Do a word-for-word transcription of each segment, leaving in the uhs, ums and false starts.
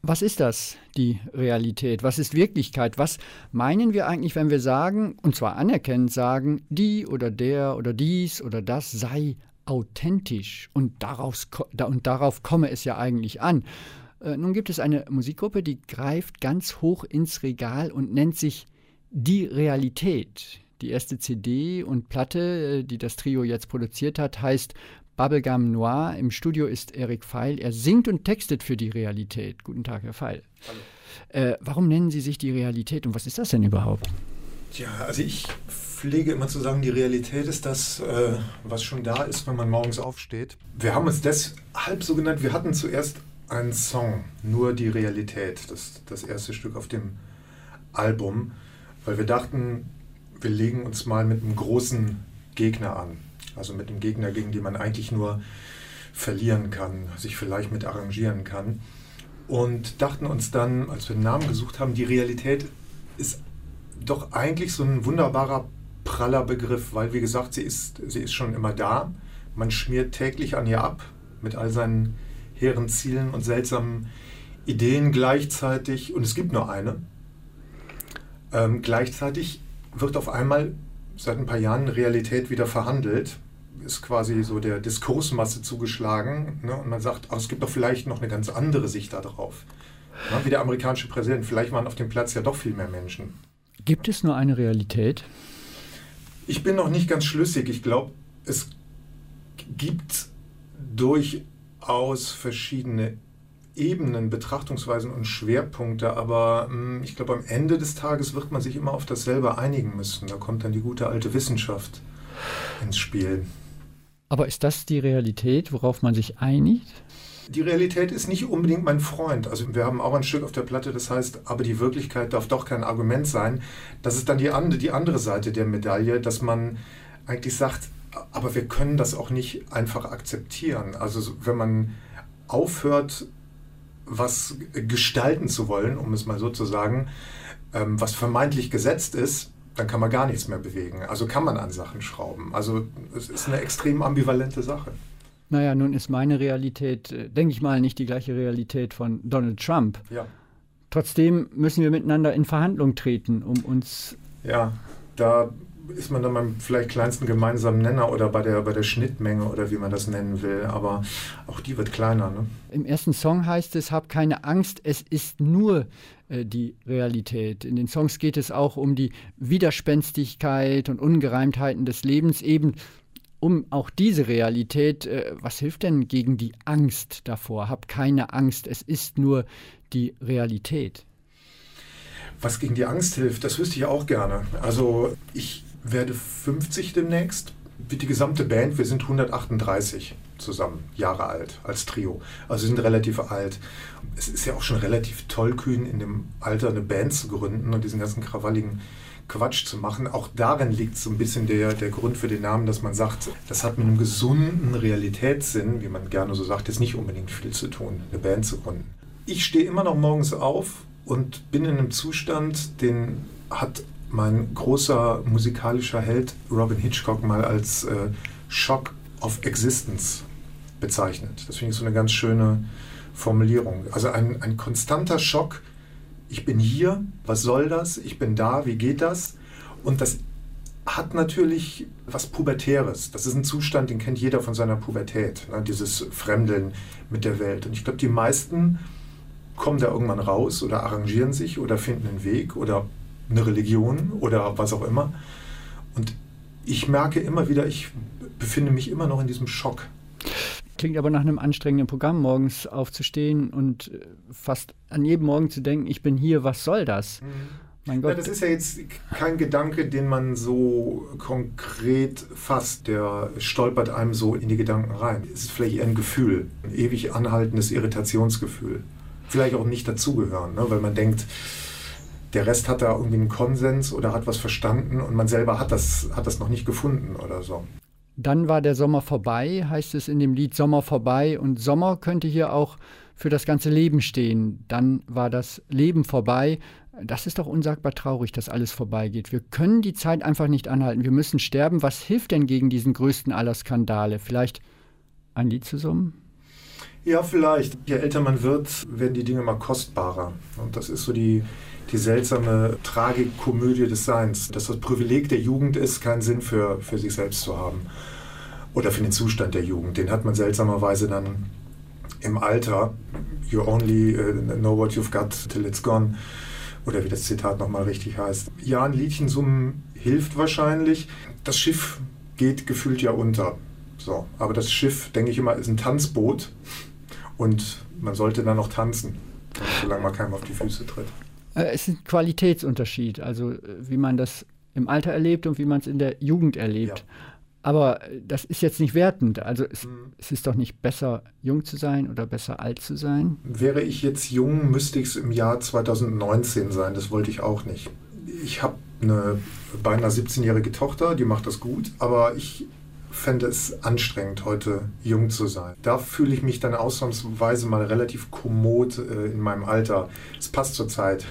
Was ist das, die Realität? Was ist Wirklichkeit? Was meinen wir eigentlich, wenn wir sagen, und zwar anerkennend sagen, die oder der oder dies oder das sei authentisch und, daraus, und darauf komme es ja eigentlich an? Äh, nun gibt es eine Musikgruppe, die greift ganz hoch ins Regal und nennt sich Die Realität. Die erste C D und Platte, die das Trio jetzt produziert hat, heißt Bubblegum Noir. Im Studio ist Erik Pfeil. Er singt und textet für Die Realität. Guten Tag, Herr Pfeil. Hallo. Äh, warum nennen Sie sich Die Realität und was ist das denn überhaupt? Tja, also ich pflege immer zu sagen, die Realität ist das, äh, was schon da ist, wenn man morgens aufsteht. Wir haben uns deshalb so genannt, wir hatten zuerst einen Song, nur Die Realität, das, das erste Stück auf dem Album, weil wir dachten, wir legen uns mal mit einem großen Gegner an. Also mit einem Gegner, gegen den man eigentlich nur verlieren kann, sich vielleicht mit arrangieren kann. Und dachten uns dann, als wir einen Namen gesucht haben, die Realität ist doch eigentlich so ein wunderbarer, praller Begriff, weil, wie gesagt, sie ist, sie ist schon immer da. Man schmiert täglich an ihr ab, mit all seinen hehren Zielen und seltsamen Ideen gleichzeitig. Und es gibt nur eine. Ähm, gleichzeitig wird auf einmal seit ein paar Jahren Realität wieder verhandelt. Ist quasi so der Diskursmasse zugeschlagen. Ne? Und man sagt, ach, es gibt doch vielleicht noch eine ganz andere Sicht da drauf. Ja, wie der amerikanische Präsident. Vielleicht waren auf dem Platz ja doch viel mehr Menschen. Gibt es nur eine Realität? Ich bin noch nicht ganz schlüssig. Ich glaube, es gibt durchaus verschiedene Ebenen, Betrachtungsweisen und Schwerpunkte, aber mh, ich glaube, am Ende des Tages wird man sich immer auf dasselbe einigen müssen. Da kommt dann die gute alte Wissenschaft ins Spiel. Aber ist das die Realität, worauf man sich einigt? Die Realität ist nicht unbedingt mein Freund. Also wir haben auch ein Stück auf der Platte, das heißt, aber die Wirklichkeit darf doch kein Argument sein. Das ist dann die andere, die andere Seite der Medaille, dass man eigentlich sagt, aber wir können das auch nicht einfach akzeptieren. Also wenn man aufhört, was gestalten zu wollen, um es mal so zu sagen, ähm, was vermeintlich gesetzt ist, dann kann man gar nichts mehr bewegen. Also kann man an Sachen schrauben. Also es ist eine extrem ambivalente Sache. Naja, nun ist meine Realität, äh, denke ich mal, nicht die gleiche Realität von Donald Trump. Ja. Trotzdem müssen wir miteinander in Verhandlung treten, um uns... Ja, da ist man dann beim vielleicht kleinsten gemeinsamen Nenner oder bei der, bei der Schnittmenge oder wie man das nennen will. Aber auch die wird kleiner. Ne? Im ersten Song heißt es, hab keine Angst, es ist nur äh, die Realität. In den Songs geht es auch um die Widerspenstigkeit und Ungereimtheiten des Lebens, eben um auch diese Realität. Äh, was hilft denn gegen die Angst davor? Hab keine Angst, es ist nur die Realität. Was gegen die Angst hilft, das wüsste ich auch gerne. Also ich werde fünfzig demnächst. Wie die gesamte Band, wir sind hundertachtunddreißig zusammen, Jahre alt, als Trio. Also sind relativ alt. Es ist ja auch schon relativ tollkühn, in dem Alter eine Band zu gründen und diesen ganzen krawalligen Quatsch zu machen. Auch darin liegt so ein bisschen der, der Grund für den Namen, dass man sagt, das hat mit einem gesunden Realitätssinn, wie man gerne so sagt, jetzt nicht unbedingt viel zu tun, eine Band zu gründen. Ich stehe immer noch morgens auf und bin in einem Zustand, den hat mein großer musikalischer Held Robin Hitchcock mal als äh, Shock of Existence bezeichnet. Das finde ich so eine ganz schöne Formulierung. Also ein, ein konstanter Schock. Ich bin hier, was soll das? Ich bin da, wie geht das? Und das hat natürlich was Pubertäres. Das ist ein Zustand, den kennt jeder von seiner Pubertät, ne? Dieses Fremdeln mit der Welt. Und ich glaube, die meisten kommen da irgendwann raus oder arrangieren sich oder finden einen Weg oder eine Religion oder was auch immer. Und ich merke immer wieder, ich befinde mich immer noch in diesem Schock. Klingt aber nach einem anstrengenden Programm, morgens aufzustehen und fast an jedem Morgen zu denken, ich bin hier, was soll das? Mhm. Mein Gott. Ja, das ist ja jetzt kein Gedanke, den man so konkret fasst, der stolpert einem so in die Gedanken rein. Es ist vielleicht eher ein Gefühl, ein ewig anhaltendes Irritationsgefühl. Vielleicht auch nicht dazugehören, ne? Weil man denkt, der Rest hat da irgendwie einen Konsens oder hat was verstanden und man selber hat das, hat das noch nicht gefunden oder so. Dann war der Sommer vorbei, heißt es in dem Lied Sommer vorbei. Und Sommer könnte hier auch für das ganze Leben stehen. Dann war das Leben vorbei. Das ist doch unsagbar traurig, dass alles vorbeigeht. Wir können die Zeit einfach nicht anhalten. Wir müssen sterben. Was hilft denn gegen diesen größten aller Skandale? Vielleicht ein Lied zu summen? Ja, vielleicht. Je älter man wird, werden die Dinge mal kostbarer. Und das ist so die, die seltsame Tragikomödie des Seins, dass das Privileg der Jugend ist, keinen Sinn für, für sich selbst zu haben. Oder für den Zustand der Jugend. Den hat man seltsamerweise dann im Alter. You only uh, know what you've got till it's gone. Oder wie das Zitat nochmal richtig heißt. Ja, ein Liedchen summen hilft wahrscheinlich. Das Schiff geht gefühlt ja unter. So, aber das Schiff, denke ich immer, ist ein Tanzboot. Und man sollte dann noch tanzen, solange man keinem auf die Füße tritt. Es ist ein Qualitätsunterschied, also wie man das im Alter erlebt und wie man es in der Jugend erlebt. Ja. Aber das ist jetzt nicht wertend. Also es, mhm. es ist doch nicht besser, jung zu sein oder besser alt zu sein? Wäre ich jetzt jung, müsste ich es im Jahr zweitausendneunzehn sein. Das wollte ich auch nicht. Ich habe eine beinahe siebzehnjährige Tochter, die macht das gut, aber ich fände es anstrengend, heute jung zu sein. Da fühle ich mich dann ausnahmsweise mal relativ kommod äh, in meinem Alter. Es passt zur Zeit.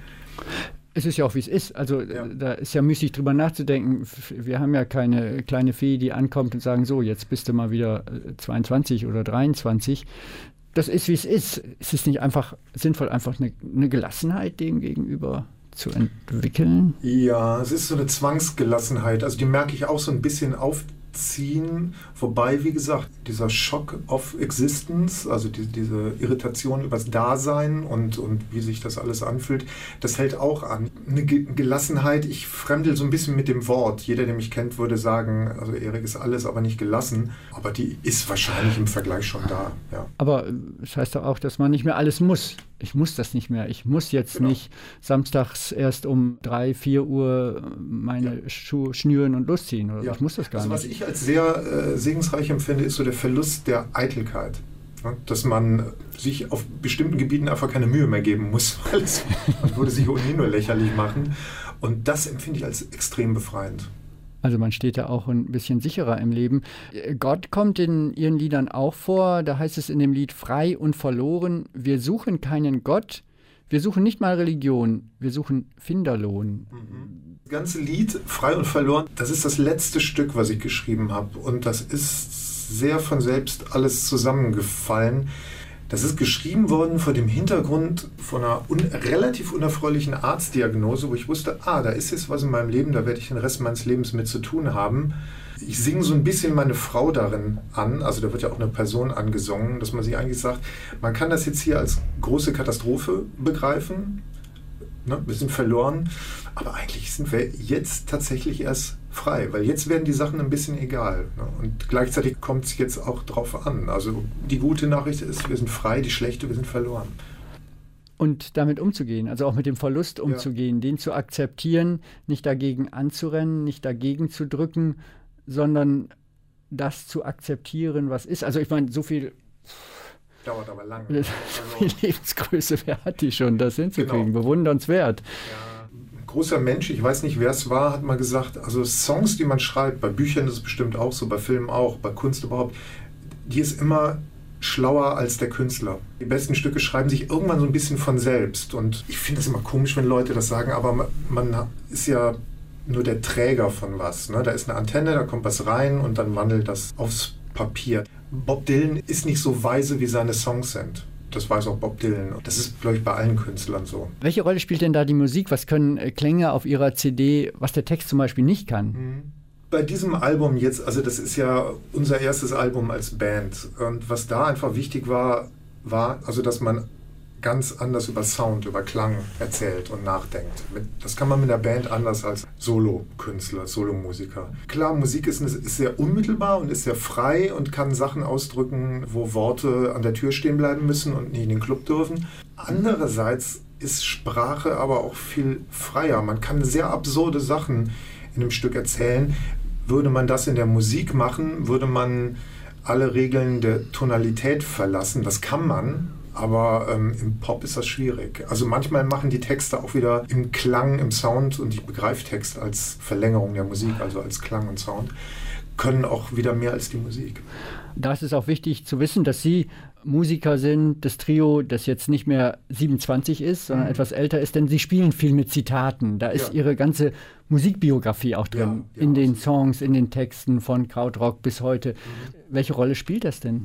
Es ist ja auch, wie es ist. Also ja. Da ist ja müßig drüber nachzudenken. Wir haben ja keine kleine Fee, die ankommt und sagen, so, jetzt bist du mal wieder zweiundzwanzig oder dreiundzwanzig. Das ist, wie es ist. Es ist nicht einfach sinnvoll, einfach eine, eine Gelassenheit dem gegenüber zu entwickeln? Ja, es ist so eine Zwangsgelassenheit. Also die merke ich auch so ein bisschen auf ziehen, wobei, wie gesagt, dieser Shock of Existence, also die, diese Irritation über das Dasein und, und wie sich das alles anfühlt, das hält auch an. Eine Ge- Gelassenheit, ich fremdel so ein bisschen mit dem Wort. Jeder, der mich kennt, würde sagen, also Erik ist alles, aber nicht gelassen. Aber die ist wahrscheinlich im Vergleich schon da. Ja. Aber das heißt doch auch, dass man nicht mehr alles muss. Ich muss das nicht mehr. Ich muss jetzt genau. nicht samstags erst um drei, vier Uhr meine ja. Schuhe schnüren und losziehen. Oder? Ja. Ich muss das gar also, nicht. Was ich als sehr äh, segensreich empfinde, ist so der Verlust der Eitelkeit. Ja? Dass man sich auf bestimmten Gebieten einfach keine Mühe mehr geben muss, weil es, man würde sich ohnehin nur lächerlich machen. Und das empfinde ich als extrem befreiend. Also man steht da auch ein bisschen sicherer im Leben. Gott kommt in Ihren Liedern auch vor. Da heißt es in dem Lied frei und verloren. Wir suchen keinen Gott. Wir suchen nicht mal Religion. Wir suchen Finderlohn. Das ganze Lied frei und verloren, das ist das letzte Stück, was ich geschrieben habe. Und das ist sehr von selbst alles zusammengefallen. Das ist geschrieben worden vor dem Hintergrund von einer un- relativ unerfreulichen Arztdiagnose, wo ich wusste, ah, da ist jetzt was in meinem Leben, da werde ich den Rest meines Lebens mit zu tun haben. Ich singe so ein bisschen meine Frau darin an, also da wird ja auch eine Person angesungen, dass man sich eigentlich sagt, man kann das jetzt hier als große Katastrophe begreifen, ne? Wir sind verloren, aber eigentlich sind wir jetzt tatsächlich erst frei, weil jetzt werden die Sachen ein bisschen egal. Ne? Und gleichzeitig kommt es jetzt auch drauf an. Also die gute Nachricht ist, wir sind frei, die schlechte, wir sind verloren. Und damit umzugehen, also auch mit dem Verlust umzugehen, ja. Den zu akzeptieren, nicht dagegen anzurennen, nicht dagegen zu drücken, sondern das zu akzeptieren, was ist. Also ich meine, so viel... Dauert aber lange. Also, so viel Lebensgröße, wer hat die schon, das hinzukriegen? Genau. Bewundernswert. Ja. Großer Mensch, ich weiß nicht, wer es war, hat mal gesagt, also Songs, die man schreibt, bei Büchern ist es bestimmt auch so, bei Filmen auch, bei Kunst überhaupt, die ist immer schlauer als der Künstler. Die besten Stücke schreiben sich irgendwann so ein bisschen von selbst. Und ich finde es immer komisch, wenn Leute das sagen, aber man ist ja nur der Träger von was. Ne? Da ist eine Antenne, da kommt was rein und dann wandelt das aufs Papier. Bob Dylan ist nicht so weise, wie seine Songs sind. Das weiß auch Bob Dylan. Das ist, glaube ich, bei allen Künstlern so. Welche Rolle spielt denn da die Musik? Was können Klänge auf Ihrer C D, was der Text zum Beispiel nicht kann? Bei diesem Album jetzt, also das ist ja unser erstes Album als Band. Und was da einfach wichtig war, war, also dass man ganz anders über Sound, über Klang erzählt und nachdenkt. Das kann man mit der Band anders als Solo-Künstler, Solomusiker. Klar, Musik ist, ist sehr unmittelbar und ist sehr frei und kann Sachen ausdrücken, wo Worte an der Tür stehen bleiben müssen und nicht in den Club dürfen. Andererseits ist Sprache aber auch viel freier. Man kann sehr absurde Sachen in einem Stück erzählen. Würde man das in der Musik machen, würde man alle Regeln der Tonalität verlassen. Das kann man. Aber ähm, im Pop ist das schwierig. Also manchmal machen die Texte auch wieder im Klang, im Sound, und ich begreife Text als Verlängerung der Musik, also als Klang und Sound, können auch wieder mehr als die Musik. Da ist es auch wichtig zu wissen, dass Sie Musiker sind, das Trio, das jetzt nicht mehr siebenundzwanzig ist, sondern mhm. etwas älter ist, denn Sie spielen viel mit Zitaten. Da ist ja. Ihre ganze Musikbiografie auch drin, ja, ja, in den Songs, in den Texten von Krautrock bis heute. Mhm. Welche Rolle spielt das denn?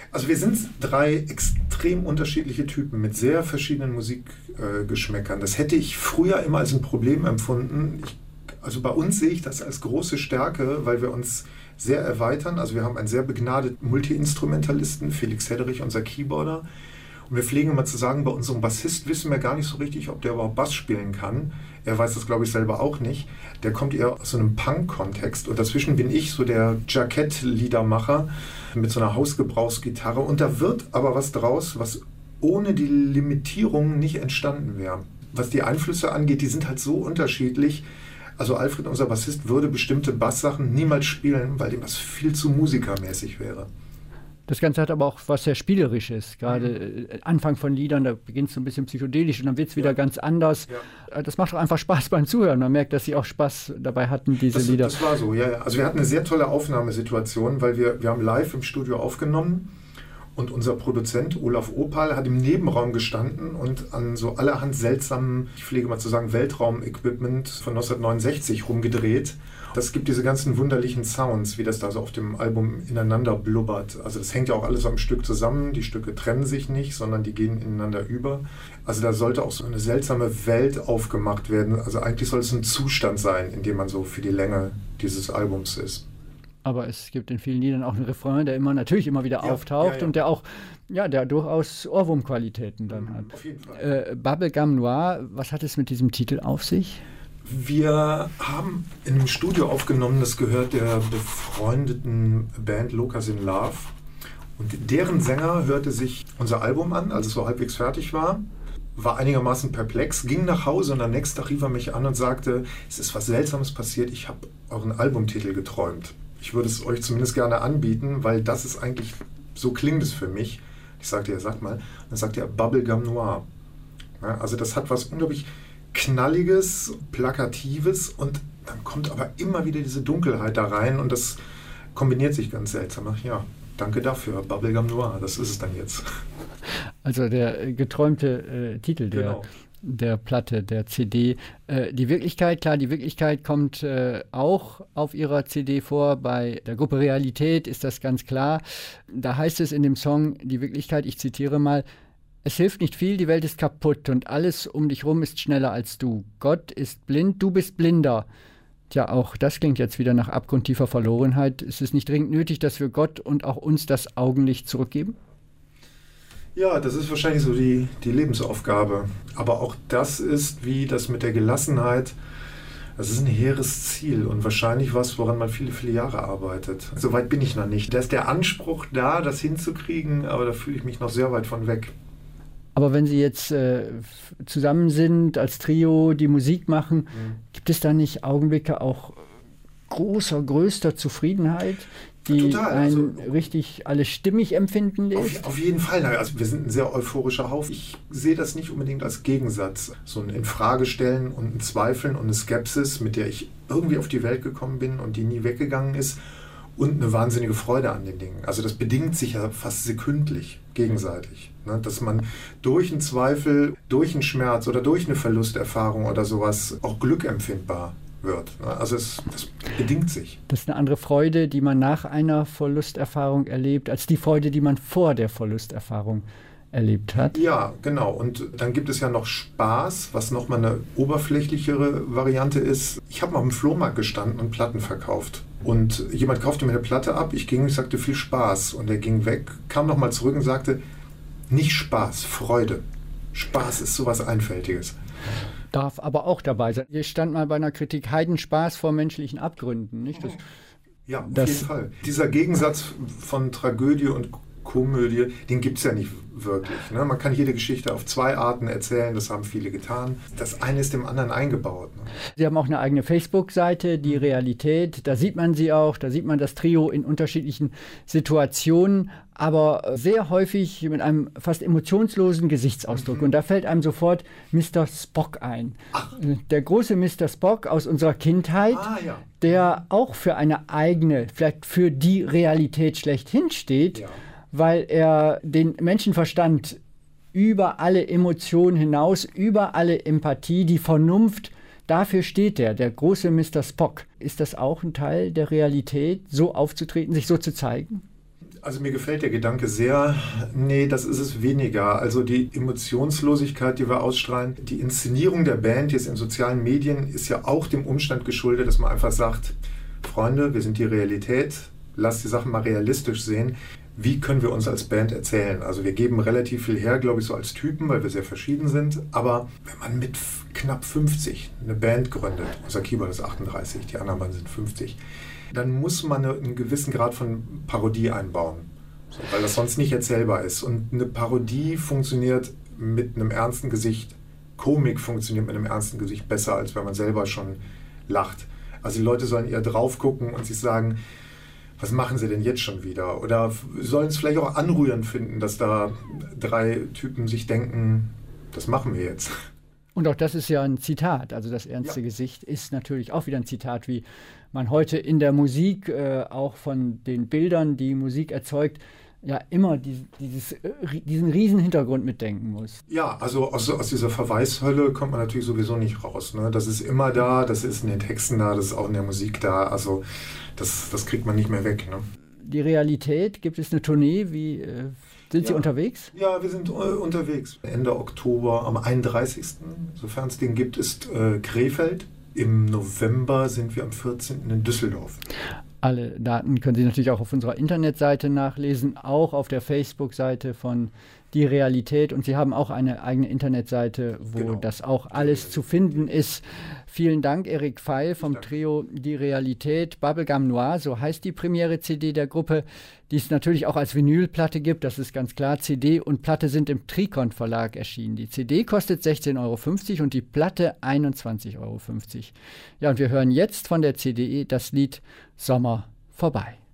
Also wir sind drei extrem unterschiedliche Typen mit sehr verschiedenen Musikgeschmäckern. Äh, das hätte ich früher immer als ein Problem empfunden. Ich, also bei uns sehe ich das als große Stärke, weil wir uns sehr erweitern. Also wir haben einen sehr begnadeten Multi-Instrumentalisten, Felix Hedderich, unser Keyboarder. Und wir pflegen immer zu sagen, bei unserem Bassist wissen wir gar nicht so richtig, ob der überhaupt Bass spielen kann. Er weiß das, glaube ich, selber auch nicht. Der kommt eher aus so einem Punk-Kontext. Und dazwischen bin ich so der Jackett-Liedermacher mit so einer Hausgebrauchsgitarre. Und da wird aber was draus, was ohne die Limitierung nicht entstanden wäre. Was die Einflüsse angeht, die sind halt so unterschiedlich. Also Alfred, unser Bassist, würde bestimmte Basssachen niemals spielen, weil dem das viel zu musikermäßig wäre. Das Ganze hat aber auch was sehr Spielerisches. Gerade mhm. Anfang von Liedern, da beginnt es so ein bisschen psychedelisch und dann wird es wieder ja. ganz anders. Ja. Das macht doch einfach Spaß beim Zuhören. Man merkt, dass sie auch Spaß dabei hatten, diese das, Lieder. Das war so, ja. Also wir hatten eine sehr tolle Aufnahmesituation, weil wir, wir haben live im Studio aufgenommen und unser Produzent Olaf Opal hat im Nebenraum gestanden und an so allerhand seltsamen, ich pflege mal zu sagen, Weltraum-Equipment von neunzehnhundertneunundsechzig rumgedreht. Das gibt diese ganzen wunderlichen Sounds, wie das da so auf dem Album ineinander blubbert. Also das hängt ja auch alles am Stück zusammen. Die Stücke trennen sich nicht, sondern die gehen ineinander über. Also da sollte auch so eine seltsame Welt aufgemacht werden. Also eigentlich soll es ein Zustand sein, in dem man so für die Länge dieses Albums ist. Aber es gibt in vielen Liedern auch einen Refrain, der immer natürlich immer wieder ja, auftaucht ja, ja. und der auch ja, der durchaus Ohrwurmqualitäten dann mhm, hat. Auf jeden Fall. Äh, Bubblegum Noir, was hat es mit diesem Titel auf sich? Wir haben in einem Studio aufgenommen, das gehört der befreundeten Band Locas in Love. Und deren Sänger hörte sich unser Album an, als es so halbwegs fertig war, war einigermaßen perplex, ging nach Hause und am nächsten Tag rief er mich an und sagte, es ist was Seltsames passiert, ich habe euren Albumtitel geträumt. Ich würde es euch zumindest gerne anbieten, weil das ist eigentlich, so klingt es für mich. Ich sagte, ja, sag mal. Und dann sagte er Bubblegum Noir. Ja, also das hat was unglaublich Knalliges, Plakatives und dann kommt aber immer wieder diese Dunkelheit da rein und das kombiniert sich ganz seltsam. Ach ja, danke dafür, Bubblegum Noir, das ist es dann jetzt. Also der geträumte äh, Titel der, genau. der Platte, der C D. Äh, die Wirklichkeit, klar, die Wirklichkeit kommt äh, auch auf ihrer C D vor. Bei der Gruppe Realität ist das ganz klar. Da heißt es in dem Song, die Wirklichkeit, ich zitiere mal, es hilft nicht viel, die Welt ist kaputt und alles um dich rum ist schneller als du. Gott ist blind, du bist blinder. Tja, auch das klingt jetzt wieder nach abgrundtiefer Verlorenheit. Ist es nicht dringend nötig, dass wir Gott und auch uns das Augenlicht zurückgeben? Ja, das ist wahrscheinlich so die, die Lebensaufgabe. Aber auch das ist, wie das mit der Gelassenheit, das ist ein hehres Ziel und wahrscheinlich was, woran man viele, viele Jahre arbeitet. So weit bin ich noch nicht. Da ist der Anspruch da, das hinzukriegen, aber da fühle ich mich noch sehr weit von weg. Aber wenn Sie jetzt äh, zusammen sind, als Trio, die Musik machen, mhm. gibt es da nicht Augenblicke auch großer, größter Zufriedenheit, die Total, einen also, richtig alles stimmig empfinden lässt? Auf, auf jeden Fall. Also wir sind ein sehr euphorischer Haufen. Ich sehe das nicht unbedingt als Gegensatz. So ein Infragestellen und ein Zweifeln und eine Skepsis, mit der ich irgendwie auf die Welt gekommen bin und die nie weggegangen ist. Und eine wahnsinnige Freude an den Dingen. Also das bedingt sich ja fast sekündlich gegenseitig. Ne? Dass man durch einen Zweifel, durch einen Schmerz oder durch eine Verlusterfahrung oder sowas auch Glück empfindbar wird. Ne? Also es, das bedingt sich. Das ist eine andere Freude, die man nach einer Verlusterfahrung erlebt, als die Freude, die man vor der Verlusterfahrung erlebt hat. Ja, genau. Und dann gibt es ja noch Spaß, was nochmal eine oberflächlichere Variante ist. Ich habe mal auf dem Flohmarkt gestanden und Platten verkauft. Und jemand kaufte mir eine Platte ab, ich ging und ich sagte, viel Spaß. Und er ging weg, kam nochmal zurück und sagte, nicht Spaß, Freude. Spaß ist sowas Einfältiges. Darf aber auch dabei sein. Hier stand mal bei einer Kritik Heidenspaß vor menschlichen Abgründen. Nicht? Das, ja, auf das, jeden Fall. Dieser Gegensatz von Tragödie und Komödie, den gibt es ja nicht wirklich. Ne? Man kann jede Geschichte auf zwei Arten erzählen, das haben viele getan. Das eine ist dem anderen eingebaut. Ne? Sie haben auch eine eigene Facebook-Seite, die Realität. Da sieht man sie auch, da sieht man das Trio in unterschiedlichen Situationen, aber sehr häufig mit einem fast emotionslosen Gesichtsausdruck. Mhm. Und da fällt einem sofort Mister Spock ein. Ach. Der große Mister Spock aus unserer Kindheit, ah, ja. der auch für eine eigene, vielleicht für die Realität schlechthin steht, ja. weil er den Menschenverstand über alle Emotionen hinaus, über alle Empathie, die Vernunft, dafür steht er, der große Mister Spock. Ist das auch ein Teil der Realität, so aufzutreten, sich so zu zeigen? Also mir gefällt der Gedanke sehr. Nee, das ist es weniger. Also die Emotionslosigkeit, die wir ausstrahlen, die Inszenierung der Band jetzt in sozialen Medien ist ja auch dem Umstand geschuldet, dass man einfach sagt, Freunde, wir sind die Realität, lasst die Sachen mal realistisch sehen. Wie können wir uns als Band erzählen? Also wir geben relativ viel her, glaube ich, so als Typen, weil wir sehr verschieden sind. Aber wenn man mit knapp fünfzig eine Band gründet, unser Keyboard ist achtunddreißig, die anderen beiden sind fünfzig, dann muss man einen gewissen Grad von Parodie einbauen, so, weil das sonst nicht erzählbar ist. Und eine Parodie funktioniert mit einem ernsten Gesicht, Komik funktioniert mit einem ernsten Gesicht besser, als wenn man selber schon lacht. Also die Leute sollen eher drauf gucken und sich sagen, was machen sie denn jetzt schon wieder? Oder sollen es vielleicht auch anrührend finden, dass da drei Typen sich denken, das machen wir jetzt. Und auch das ist ja ein Zitat. Also das ernste ja. Gesicht ist natürlich auch wieder ein Zitat, wie man heute in der Musik, äh, auch von den Bildern, die Musik erzeugt, ja immer die, dieses, äh, diesen riesen Hintergrund mitdenken muss. Ja, also aus, aus dieser Verweishölle kommt man natürlich sowieso nicht raus. Ne? Das ist immer da, das ist in den Texten da, das ist auch in der Musik da. Also das, das kriegt man nicht mehr weg. Ne? Die Realität, gibt es eine Tournee, wie... Äh, Sind ja. Sie unterwegs? Ja, wir sind äh, unterwegs. Ende Oktober, am einunddreißigsten, sofern es den gibt, ist äh, Krefeld. Im November sind wir am vierzehnten in Düsseldorf. Alle Daten können Sie natürlich auch auf unserer Internetseite nachlesen, auch auf der Facebook-Seite von Die Realität. Und Sie haben auch eine eigene Internetseite, wo genau. das auch alles zu finden ist. Vielen Dank, Erik Pfeil vom Trio Die Realität. Bubblegum Noir, so heißt die Premiere-C D der Gruppe, die es natürlich auch als Vinylplatte gibt, das ist ganz klar. C D und Platte sind im Trikon Verlag erschienen. Die C D kostet sechzehn Euro fünfzig und die Platte einundzwanzig Euro fünfzig. Ja, und wir hören jetzt von der C D das Lied Sommer vorbei.